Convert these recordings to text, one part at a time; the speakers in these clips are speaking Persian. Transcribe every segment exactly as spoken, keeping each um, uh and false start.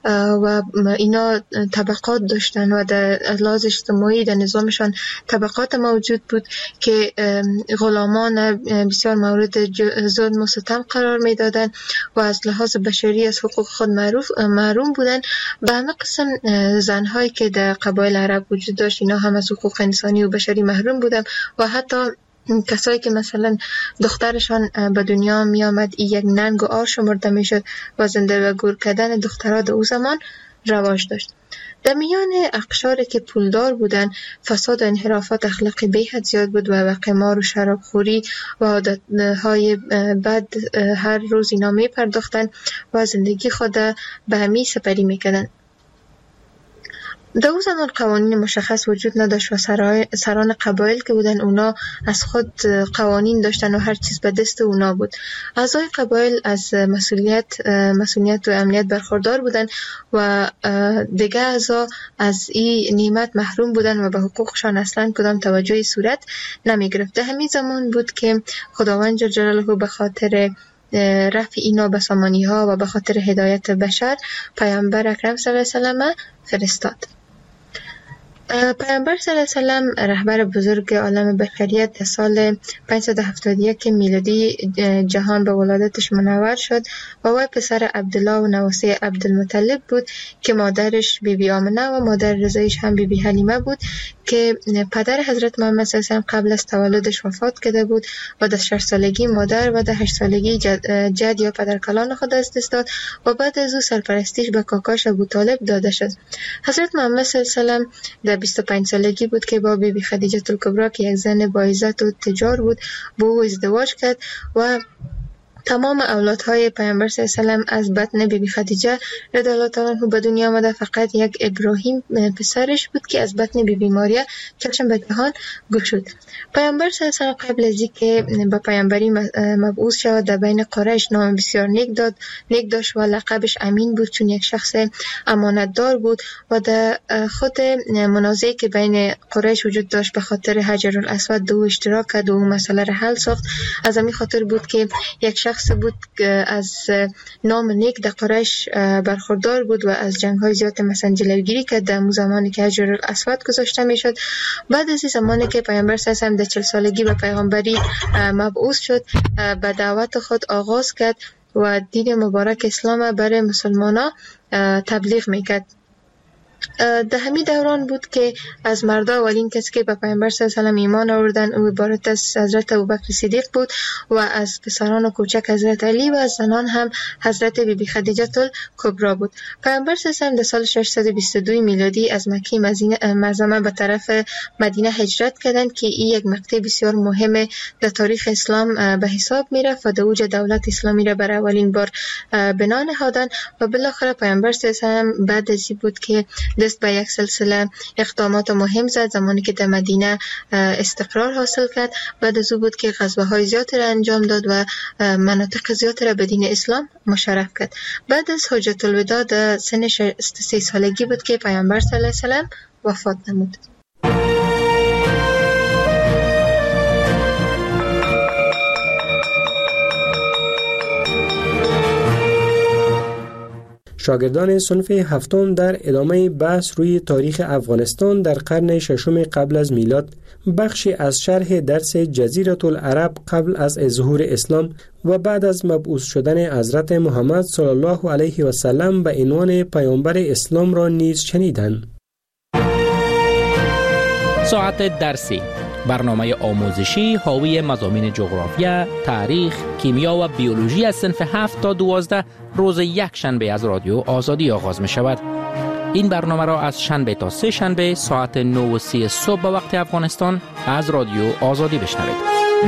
و اینا طبقات داشتن و در لحاظ اجتماعی در نظامشان طبقات موجود بود که غلامان بسیار مورد ظلم و ستم قرار می دادن و از لحاظ بشری از حقوق خود معروف محروم بودن. به همه قسم زنهایی که در قبایل عرب وجود داشت اینا هم از حقوق انسانی و بشری محروم بودن و حتی کسایی که مثلا دخترشان به دنیا می آمد این یک ننگ و آر شمرده می شد و زنده و گور کردن دخترها در او زمان رواج داشت. در میان اقشاری که پولدار بودن فساد و انحرافات اخلاقی به حد زیاد بود و به قمار و شرابخوری و عادتهای بد هر روز اینا می پرداختن و زندگی خود به همی سپری می کردن. در او زمان قوانین مشخص وجود نداشت و سران قبایل که بودن اونا از خود قوانین داشتن و هر چیز به دست اونا بود. اعضای قبایل از مسئولیت مسئولیت و امنیت برخوردار بودن و دیگه اعضا از این نعمت محروم بودن و به حقوقشان اصلا کدام توجهی صورت نمی گرفت. همین زمان بود که خداوند جل جلاله به خاطر رفع اینا به سامانی ها و به خاطر هدایت بشر پیامبر اکرم صلی الله علیه و سلم فرستاد. پیامبر صلی الله علیه و سلم رهبر بزرگ عالم بشریت در سال پانصد و هفتاد و یک میلادی جهان به ولادتش منور شد و وی پسر عبدالله و نواسه عبدالمطلب بود که مادرش بی بی آمنه و مادر رضایش هم بی بی حلیمه بود که پدر حضرت محمد صلی الله علیه و سلم قبل از تولدش وفات کرده بود و در شش سالگی مادر و در هشت سالگی جد, جد یا پدرکلان خود از دست داد و بعد از او سرپرستیش به کاکاش ابو طالب داده شد. حضرت محمد صلی الله علیه و سلم در بیست و پنج سالگی بود که با بی بی خدیجه الکبری که یک زن با عزت و تجار بود با او ازدواج کرد و تمام اولادهای پیامبر صلی الله علیه و سلم از بطن بی بی خدیجه رضی الله تعالی عنها به دنیا آمده. فقط یک ابراهیم پسرش بود که از بطن بی بی ماریا چشم به جهان گشود. پیامبر صلی الله علیه و سلم قبل از اینکه به پیامبری مبعوث شود در بین قریش نام بسیار نیک داد نیک داشت و لقبش امین بود چون یک شخص امانتدار بود و در خود منازعه که بین قریش وجود داشت به خاطر حجر الاسود دو اشتراک کرد و اون مسئله را حل ساخت. از همین خاطر بود که یک شخص بود از نام نیک در قریش برخوردار بود و از جنگ‌های زیاد مثلا جلوگیری کرد در زمانی که حجر الاسود گذاشته میشد. بعد از این زمانی که پیامبر صلی الله علیه و سلم در چهل سالگی به پیغمبری مبعوث شد به دعوت خود آغاز کرد و دین مبارک اسلام برای مسلمانان تبلیغ میکرد. در همین دوران بود که از مردا اولین کسی که به پیامبر صلی الله علیه و سلم ایمان آوردن او عبارت از حضرت ابوبکر صدیق بود و از پسران و کوچک حضرت علی و از زنان هم حضرت بی بی خدیجه الکبری بود. پیامبر صلی الله علیه و سلم در سال ششصد و بیست و دو میلادی از مکه معظمه به طرف مدینه هجرت کردند که این یک مقطع بسیار مهم در تاریخ اسلام به حساب میرفت و در اوج دولت اسلامی را برای اولین بار بنا نهادند و بالاخره پیامبر صلی الله علیه و سلم بعد از این بود که دست به یک سلسله اقدامات مهم زد. زمانی که در مدینه استقرار حاصل کرد بعد از او بود که غزوه‌های زیادی را انجام داد و مناطق زیادی را به دین اسلام مشرف کرد. بعد از حجت الوداع در سن شصت و سه سالگی بود که پیامبر صلی الله علیه و سلم وفات نمود. شاگردان صنف هفتم در ادامه بحث روی تاریخ افغانستان در قرن ششم قبل از میلاد بخشی از شرح درس جزیره العرب قبل از ظهور اسلام و بعد از مبعوث شدن حضرت محمد صلی الله علیه و سلم به عنوان پیامبر اسلام را نیز شنیدند. ساعت درسی، برنامه آموزشی حاوی مضامین جغرافیا، تاریخ، کیمیا و بیولوژی از صنف هفت تا دوازده روز یک شنبه از رادیو آزادی آغاز می شود. این برنامه را از شنبه تا سه شنبه ساعت نه و سی صبح به وقت افغانستان از رادیو آزادی بشنوید.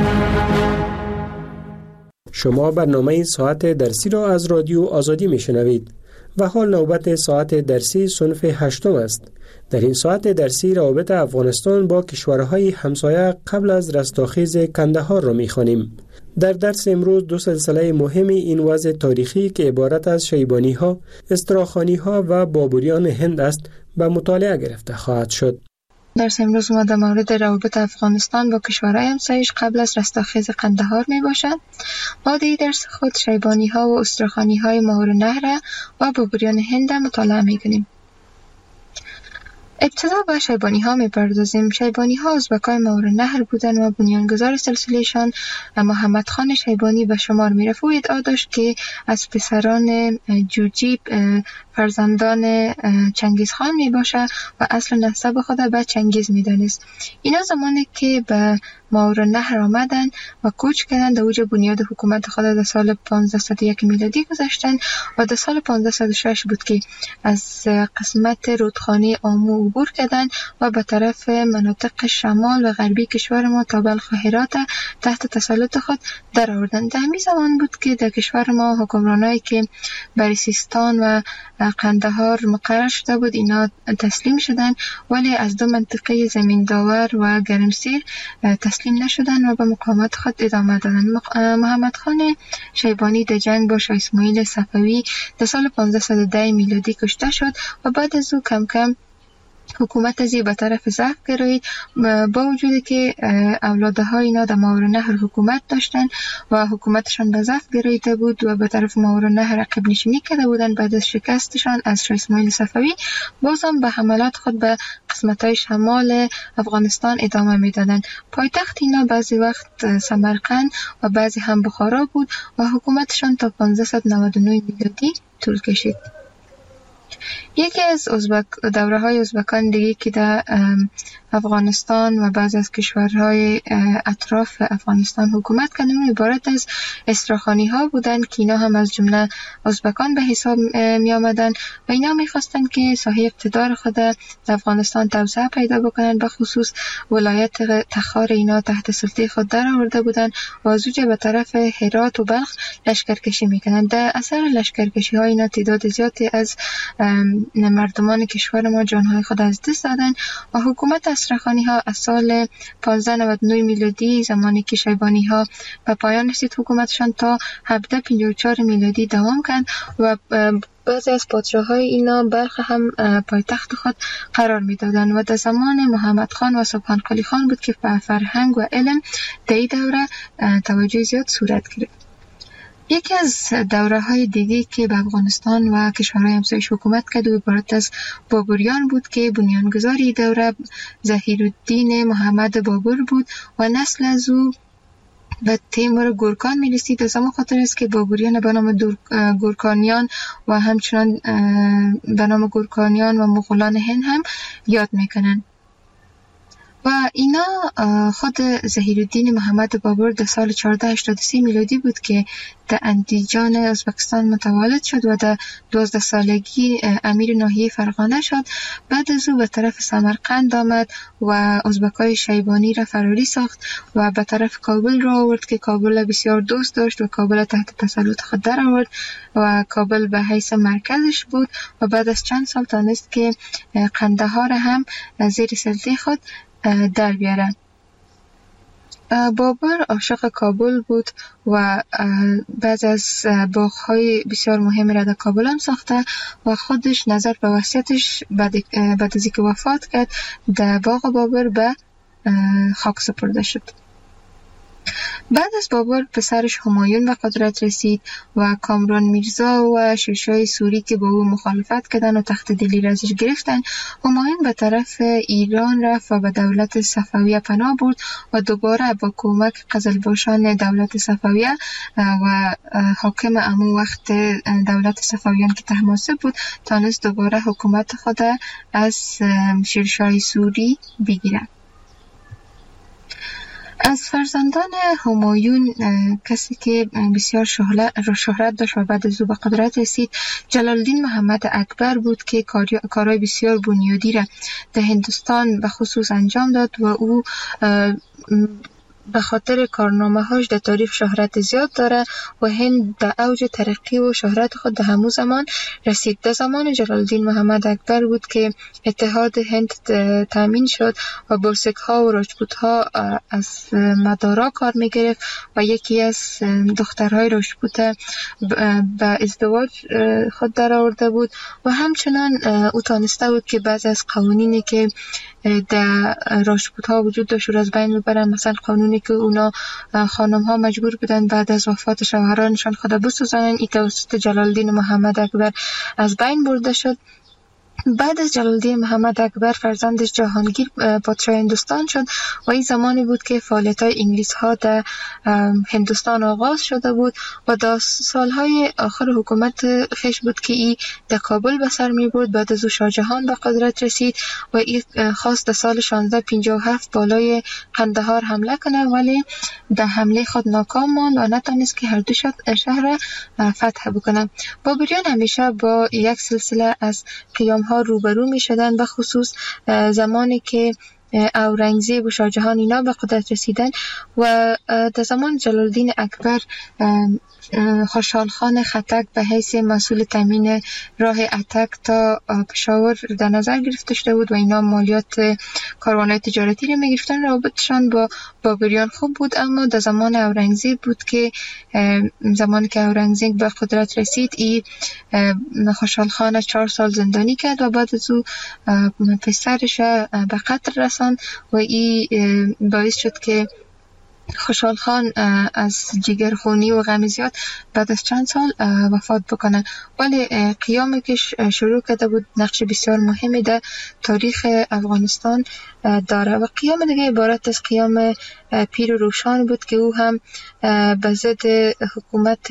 شما برنامه ساعت درسی را از رادیو آزادی می شنوید و حال نوبت ساعت درسی صنف هشتم است. در این ساعت درسی روابط افغانستان با کشورهای همسایه قبل از رستاخیز کندهار را می‌خوانیم. در درس امروز دو سلسله مهم این وضع تاریخی که عبارت از شیبانی‌ها، استراخانی‌ها و بابریان هند است به مطالعه گرفته خواهد شد. درس امروز ما در مورد روابط افغانستان با کشورهای همسایش قبل از رستاخیز قندهار می باشد. ما در درس خود شیبانی ها و استرخانی های ماورالنهر و بابریان هند مطالعه می کنیم. ابتدا به شیبانی ها می پردازیم. شیبانی ها ازبکای ماورالنهر بودند و بنیانگذار سلسلهشان محمد خان شیبانی به شمار می رفت و ادعا داشت که از پسران جوجیب فرزندان چنگیز خان می باشه و اصل نسب خود به چنگیز می دانست. اینا زمانی که به ماورالنهر آمدن و کوچ کردن در اوج بنیاد حکومت خود در سال پانزده صد و یک میلادی گذاشتن و در سال پانزده صد و شش بود که از قسمت رودخانه آمو عبور کردن و به طرف مناطق شمال و غربی کشور ما تا بلخ و هرات تحت تسلط خود در آوردند. در همین زمان بود که در کشور ما حکمرانایی که بر سیستان و قندهار مقرر شده بود اینا تسلیم شدن، ولی از دو منطقه زمین داور و گرمسیر تسلیم نشدن و به مقاومت خود ادامه دادن. محمد خان شیبانی در جنگ با شاه اسماعیل صفوی در سال پانزده صد و ده میلادی کشته شد و بعد از او کم کم حکومت ازی به طرف ضعف گرایید، با وجودی که اولادهای اینا در ماورالنهر حکومت داشتن و حکومتشان به ضعف گراییده بود و به طرف ماورالنهر عقب نشینی کرده بودن. بعد از شکستشان از شاه اسماعیل صفوی بازم به حملات خود به قسمت‌های شمال افغانستان ادامه میدادند. پایتخت اینا بعضی وقت سمرقند و بعضی هم بخارا بود و حکومتشان تا پانزده صد و نود و نه میلادی طول کشید. یکی از ازبک دوره های ازبکان دیگه که در افغانستان و بعض از کشورهای اطراف افغانستان حکومت کردن عبارت از استراخانی ها بودند که اینا هم از جمله ازبکان به حساب می آمدن و اینا می خواستن که ساحه اقتدار خود در افغانستان توسعه پیدا بکنن. به خصوص ولایت تخار اینا تحت سلطه خود در آورده بودن و از اوج به طرف هرات و بلخ لشکرکشی میکنن. در اثر لشکرکشی ها اینا تعداد زیادی از مردمان کشور ما جانهای خود از دست دادن و حکومت استرخانی ها از سال پانزده نود و نه میلادی زمانی که شیبانی ها به پایان رسید حکومتشان تا هفده پنجاه و چهار میلادی دوام کرد و بعضی از پادشاه‌های اینا بلخ هم پایتخت خود قرار می‌دادند و در زمان محمد خان و سبحان قلی خان بود که به فرهنگ و علم در این دوره توجه زیاد صورت گرفت. یکی از دوره های دیگه که به افغانستان و کشورهای همسایش حکومت کرد و عبارت از بابریان بود که بنیانگذار این دوره ظهیرالدین محمد بابر بود و نسل از او به تیمور گورکان می رسید. از همون خاطر است که بابریان به نام گورکانیان و همچنان به نام گورکانیان و مغولان هند هم یاد میکنن. و اینا خود ظهیرالدین محمد بابر در سال چهارده هشتاد و سه میلادی بود که در اندیجان ازبکستان متولد شد و در دوازده سالگی امیر ناحیه فرغانه شد. بعد از او به طرف سمرقند آمد و ازبکای شیبانی را فراری ساخت و به طرف کابل را آورد که کابل بسیار دوست داشت و کابل تحت تسلط خود در آورد و کابل به حیث مرکزش بود و بعد از چند سال تانست که قندهار هم زیر سلطه خود در بیاره. بابر عاشق کابل بود و بعض از باغ‌های بسیار مهم را در کابل هم ساخته و خودش نظر به وصیتش بعد از اینکه وفات کرد در باغ بابر به خاک سپرده شد. بعد از بابر پسرش همایون به قدرت رسید و کامران میرزا و شیرشاه سوری که با او مخالفت کردن و تخت دلی را ازش گرفتن. همایون به طرف ایران رفت و به دولت صفویه پناه برد و دوباره با کمک قزلباشان دولت صفویه و حاکم امو وقت دولت صفویان که طهماسب بود تانست دوباره حکومت خود از شیرشاه سوری بگیرد. از فرزندان همایون کسی که بسیار شهرت داشت و بعد از او به قدرت رسید جلالالدین محمد اکبر بود که کارهای بسیار بنیادی را در هندوستان به خصوص انجام داد و او به خاطر کارنامه هاش در تاریخ شهرت زیاد داره و هند در اوج ترقی و شهرت خود در همون زمان رسید. در زمان جلالالدین محمد اکبر بود که اتحاد هند تامین شد و بلسک ها و راجپوت ها از مدارا کار می گرفت و یکی از دخترهای راجپوت به ازدواج خود در آورده بود و همچنان او تانسته بود که بعض از قوانینی که در راجپوت ها وجود داشت از بین ببرن. مثلا قانونی که اونا خانم ها مجبور بودن بعد از وفات شوهرانشان خود بسوزانن، این توسط جلال الدین محمد اکبر از بین برده شد. بعد از جلال الدین محمد اکبر فرزندش جهانگیر پادشاه هندوستان شد و این زمانی بود که فعالیت های انگلیس ها در هندوستان آغاز شده بود و در سالهای آخر حکومت خیش بود که این در کابل به سر می برد. بعد از او شاه جهان به قدرت رسید و این خواست در سال شانزده پنجاه و هفت بالای قندهار حمله کنه، ولی در حمله خود ناکام ماند و نتونست که هر دو شهر فتح بکنه. بابریان همیشه با یک سلسله از قیام ها روبرو می شدن، به خصوص زمانی که اورنگزیب و شاه جهان اینا به قدرت رسیدن و در زمان جلال الدین اکبر خوشحال خان خټک به حیث مسئول تامین راه اتک تا پشاور در نظر گرفته شده بود و اینا مالیات کاروان‌های تجارتی رو می‌گرفتن. رابطشان با بابریان خوب بود، اما در زمان اورنگزیب بود که زمانی که اورنگزیب به قدرت رسید ای خوشحال خان چهار سال زندانی کرد و بعد از او پسرش به قتل رساند و ای باعث شد که خوشحال خان از جگرخونی و غم زیاد بعد از چند سال وفات بکنه. ولی قیامی که شروع کرده بود نقش بسیار مهمی در تاریخ افغانستان داره و قیام دیگه عبارت از قیام پیر روشان بود که او هم به ضد حکومت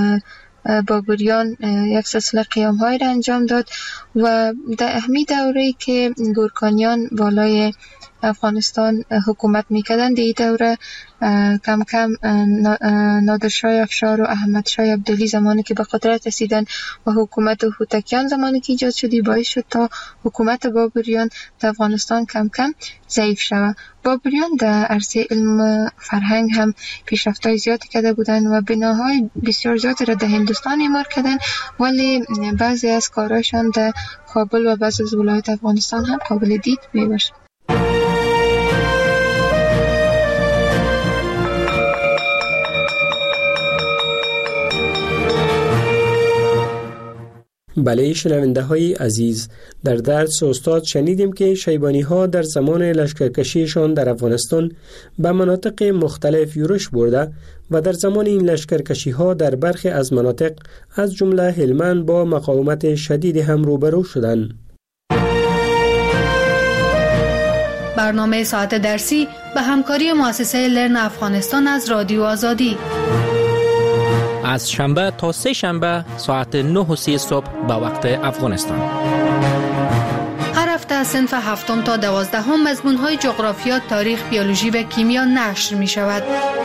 بابریان یک سلسله قیام های را انجام داد و در همین دوره‌ای که گورکانیان بالای افغانستان حکومت میکردن در این دوره کم کم نادرشاه افشار و احمد شاه عبدالی زمانی که به قدرت رسیدن و حکومت هوتکیان زمانی که ایجاد شدی باعث شد تا حکومت بابریان در افغانستان کم کم ضعیف شود. بابریان در عرصه علم فرهنگ هم پیشرفت‌های زیادی کرده بودند و بناهای بسیار زیادی را در هندوستان اعمار کردند، ولی بعضی از کارهایشان در کابل و بعضی از ولایات افغانستان هم قابل دید میباشد. بله شنونده های عزیز، در درس استاد شنیدیم که شیبانی ها در زمان لشکرکشیشان در افغانستان به مناطق مختلف یورش برده و در زمان این لشکرکشی ها در برخی از مناطق از جمله هلمند با مقاومت شدید هم روبرو شدند. برنامه ساعت درسی به همکاری مؤسسه لرن افغانستان از رادیو آزادی از شنبه تا سه شنبه ساعت نه و سی صبح به وقت افغانستان. هر هفته از صنف هفتم تا دوازدهم مضمون‌های جغرافیا، تاریخ، بیولوژی و کیمیا نشر می شود.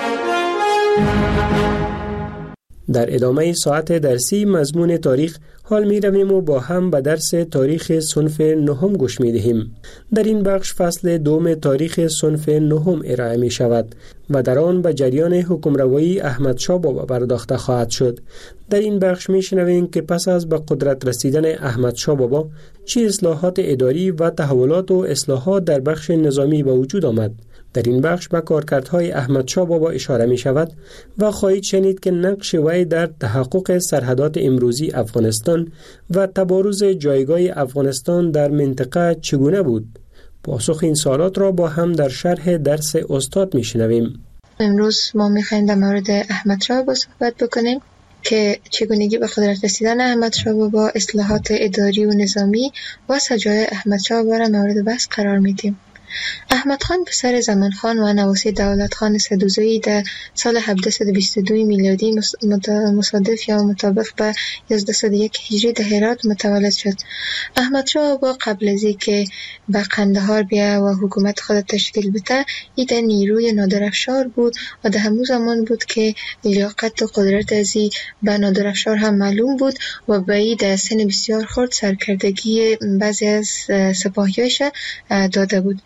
در ادامه ساعت درسی مضمون تاریخ حال می رویم و با هم به درس تاریخ صنف نهم گوش می دهیم. در این بخش فصل دوم تاریخ صنف نهم ارائه می شود و در آن به جریان حکمروایی احمد شاه بابا پرداخته خواهد شد. در این بخش می شنویم که پس از به قدرت رسیدن احمد شاه بابا چه اصلاحات اداری و تحولات و اصلاحات در بخش نظامی به وجود آمد. در این بخش به کارکردهای احمد شاه بابا اشاره می شود و خواهید شنید که نقش وی در تحقق سرحدات امروزی افغانستان و تبارز جایگاه افغانستان در منطقه چگونه بود. پاسخ این سوالات را با هم در شرح درس استاد می شنویم. امروز ما می خواهیم در مورد احمد شاه بابا صحبت بکنیم که چگونگی به قدرت رسیدن احمد شاه بابا، اصلاحات اداری و نظامی و سجای احمد شاه بابا را مورد بحث قرار میدیم. احمد خان پسر زمان خان و نواسی دولت خان سدوزایی در سال هفده و بیست و دو میلادی مصادف یا مطابق به یازده و یک هجری در هرات متولد شد. احمد شاه بابا قبل از اینکه به قندهار بیا و حکومت خود تشکیل بده، ای در نیروی نادرافشار بود و در همون زمان بود که لیاقت و قدرت ازی به نادرافشار هم معلوم بود و به ای در سن بسیار خرد سرکردگی بعضی از سپاهیاش داده بود.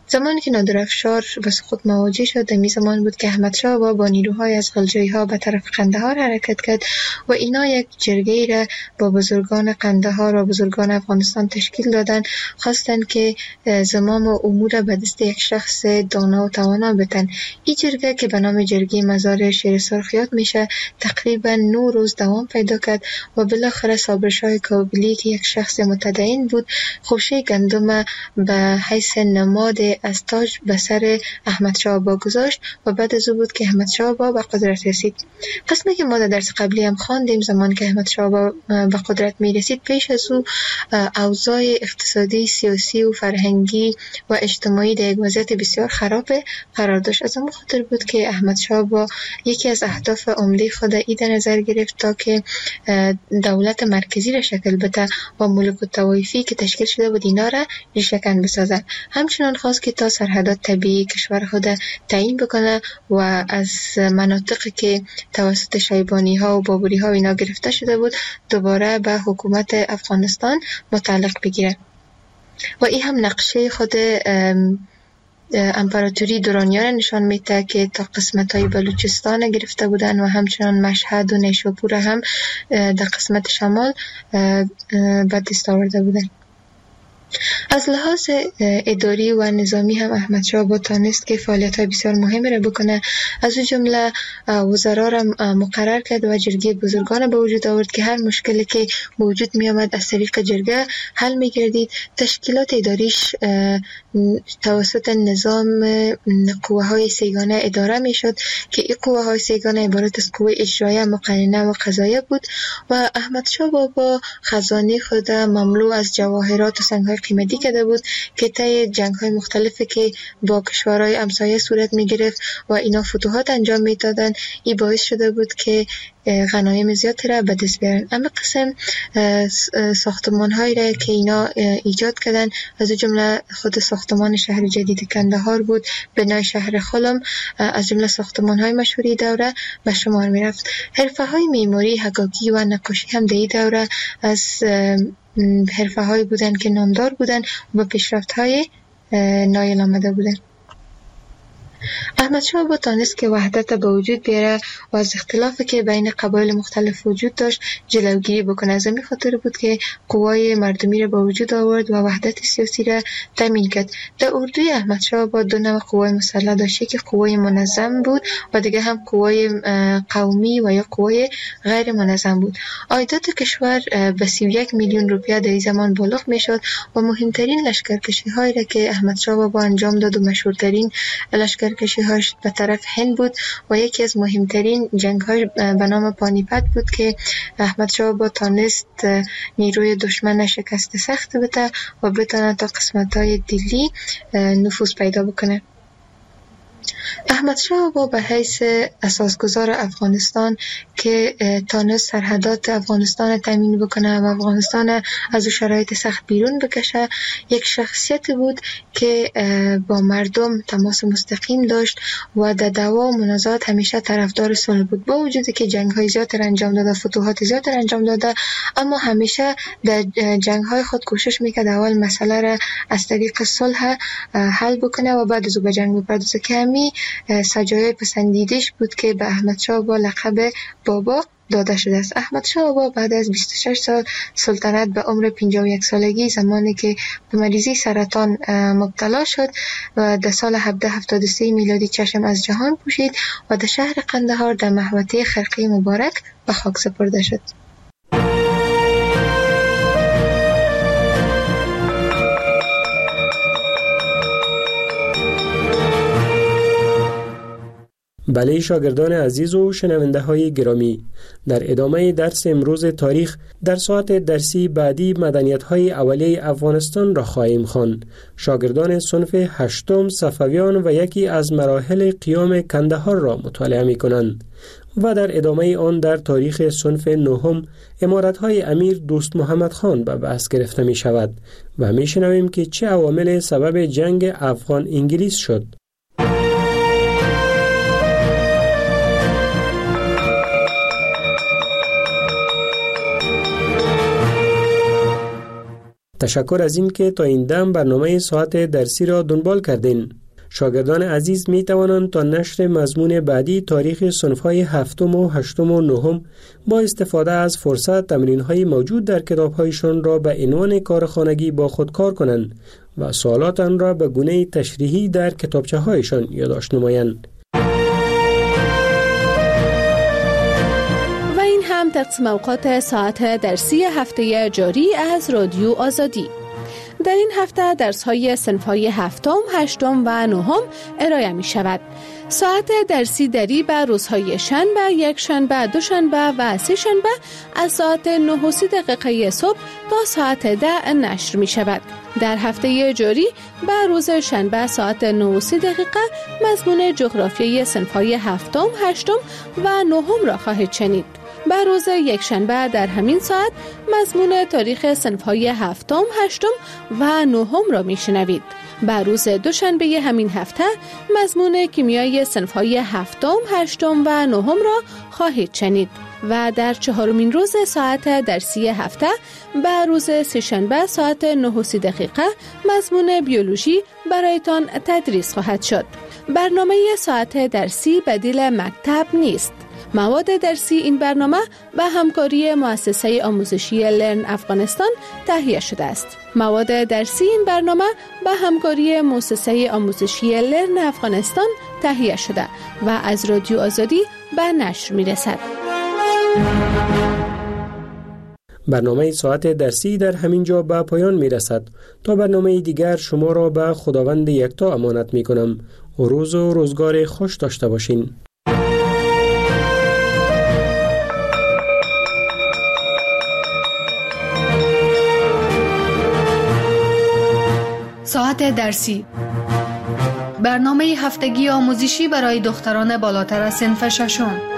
زمانی که نادرافشار به سقوط مواجه شد، در می زمان بود که احمد شاه بابا با نیروهای از غلجایی ها به طرف قندهار حرکت کرد و اینا یک جرگه را با بزرگان قندهار و بزرگان افغانستان تشکیل دادن، خواستند که زمام و امور به دست یک شخص دانا و توانا بتن. این جرگه که به نام جرگه مزار شیر سرخ یاد میشه تقریبا نه روز دوام پیدا کرد و بالاخره صابرشاه کابلی که یک شخص متدین بود خوشه گندم به حیث نماد از تاج به سر احمد شاه بابا گذاشت و بعد از او بود که احمد شاه بابا به قدرت رسید. قسمی که ما در درس قبلی هم خواندیم، زمان که احمد شاه بابا به قدرت می رسید، پیش از او اوضاع اقتصادی، سیاسی و فرهنگی و اجتماعی در یک وضعیت بسیار خراب قرار داشت. از اون خاطر بود که احمد شاه بابا یکی از اهداف عمده خود ای در نظر گرفت تا که دولت مرکزی را شکل بده و ملوک الطوایفی که تشکیل شده بود اینا را ریشه‌کن بسازد. همچنان خواست که تا سرحدات طبیعی کشور خود تعیین بکنه و از مناطقی که توسط شیبانی ها و بابری ها اینا گرفته شده بود دوباره به حکومت افغانستان متعلق بگیره. و این هم نقشه خود امپراتوری درانیان نشان میده که تا قسمت های بلوچستان گرفته بودن و همچنان مشهد و نیشابور هم در قسمت شمال به دست آورده بودن. از لحاظ اداری و نظامی هم احمد شاه بابا تانست که فعالیت‌های بسیار مهمی را بکنه. از اون جمله وزرا را مقرر کرد و جرگه بزرگان به وجود آورد که هر مشکلی که به وجود می آمد از طریق جرگه حل می گردید. تشکیلات اداریش توسط نظام قوه های سیگانه اداره می شد که این قوه های سیگانه عبارت از قوه اجرایه، مقننه و قضاییه بود و احمد شاه بابا خزانه خود مملو از جواهرات و سنگ‌های قیمتی کرده بود که طی جنگ‌های مختلفی که با کشورهای همسایه صورت می‌گرفت و اینا فتوحات انجام می‌دادن، این باعث شده بود که غنایم زیادی را به دست بیارن. اما قسم ساختمان‌هایی را که اینا ایجاد کردن، از جمله خود ساختمان شهر جدید کندهار بود، بنای شهر خلم، از جمله ساختمان‌های مشهوری دوره به شمار می‌رفت. حرفه‌های معماری، حکاکی و نقاشی هم در این دوره از حرفه‌هایی بودن که نامدار بودن و به پیشرفت‌های نایل آمده بودن. احمد شاه بابا تانست که وحدت به وجود بیاره و از اختلافی که بین قبایل مختلف وجود داشت جلوگیری بکنه. از همین خاطر بود که قوای مردمی را به وجود آورد و وحدت سیاسی را تامین کرد. در اردوی احمد شاه بابا دو نوع قوای مسلح داشت، که قوای منظم بود و دیگه هم قوای قومی و یا قوای غیر منظم بود. عایدات کشور به سی و یک میلیون روپیه در این زمان بالغ میشد و مهمترین لشکرکشی‌هایی را که احمد شاه بابا انجام داد و مشهورترین لشکر کشی‌هاش به طرف هند بود و یکی از مهمترین جنگ‌های به نام پانیپت بود که احمد شاه بابا تانست نیروی دشمن شکست سخت بده و بتونه تا قسمت‌های دلی نفوذ پیدا بکنه. احمد شاه بابا به حیث اساسگزار افغانستان که تانست سرحدات افغانستان تامین بکنه و افغانستان از شرایط سخت بیرون بکشه، یک شخصیت بود که با مردم تماس مستقیم داشت و در دعوا و منازعات همیشه طرفدار صلح بود. با وجودی که جنگ‌های زیاد انجام داده، فتوحات زیاد انجام داده، اما همیشه در جنگ‌های خود کوشش میکرد اول مسئله را از طریق صلح حل بکنه و بعد از او به جنگ بپردازه، که همین سجایای پسندیدش بود که به احمد شاه بابا لقب بابا داده شده است. احمد شاه بابا بعد از بیست و شش سال سلطنت به عمر پنجاه و یک سالگی، زمانی که به مریضی سرطان مبتلا شد و در سال هفده هفتاد و سه میلادی چشم از جهان پوشید و در شهر قندهار در محوطه خرقه مبارک به خاک سپرده شد. بله شاگردان عزیز و شنونده های گرامی، در ادامه درس امروز تاریخ در ساعت درسی بعدی مدنیت های اولیه افغانستان را خواهیم خواند. شاگردان صنف هشتم صفویان و یکی از مراحل قیام کندهار را مطالعه می کنند و در ادامه آن در تاریخ صنف نهم امارت های امیر دوست محمد خان به بحث گرفته می شود و می شنویم که چه عوامل سبب جنگ افغان انگلیس شد. تشکر از این که تا این دم برنامه ساعت درسی را دنبال کردین. شاگردان عزیز می توانند تا نشر مضمون بعدی تاریخ صنف‌های هفتم و هشتم و نهم با استفاده از فرصت تمرین‌های موجود در کتاب‌هایشان را به عنوان کارخانگی با خود کار کنند و سوالات آن را به گونه تشریحی در کتابچه‌هایشان یادداشت نمایند. و این هم تقسیم اوقات ساعت درسی هفته جاری از رادیو آزادی. در این هفته درس‌های صنف‌های هفتم، هشتم و نهم ارائه می شود. ساعت درسی دری به روزهای شنبه، یک شنبه، دو شنبه و سه شنبه از ساعت نه و سی دقیقه صبح تا ساعت ده نشر می شود. در هفته جاری به روز شنبه ساعت نه و سی دقیقه مضمون جغرافیای صنف‌های هفتم، هشتم و نهم را خواهید شنید. به روز یک شنبه در همین ساعت مضمون تاریخ صنف‌های هفتم، هشتم و نهم را میشنوید. به روز دوشنبه همین هفته مضمون کیمیای صنف‌های هفتم، هشتم و نهم را خواهید شنید و در چهارمین روز ساعت درسی هفته به روز سه‌شنبه ساعت نه و سی دقیقه مضمون بیولوژی برایتان تدریس خواهد شد. برنامه ساعت درسی بدیل مکتب نیست. مواد درسی این برنامه به همکاری مؤسسه آموزشی لرن افغانستان تهیه شده است. مواد درسی این برنامه به همکاری مؤسسه آموزشی لرن افغانستان تهیه شده و از رادیو آزادی به نشر می رسد. برنامه ساعت درسی در همین جا به پایان می رسد. تا برنامه دیگر شما را به خداوند یکتا امانت می کنم. روز و روزگار خوش داشته باشین. ساعت درسی، برنامه هفتگی آموزشی برای دختران بالاتر از صنف ششم.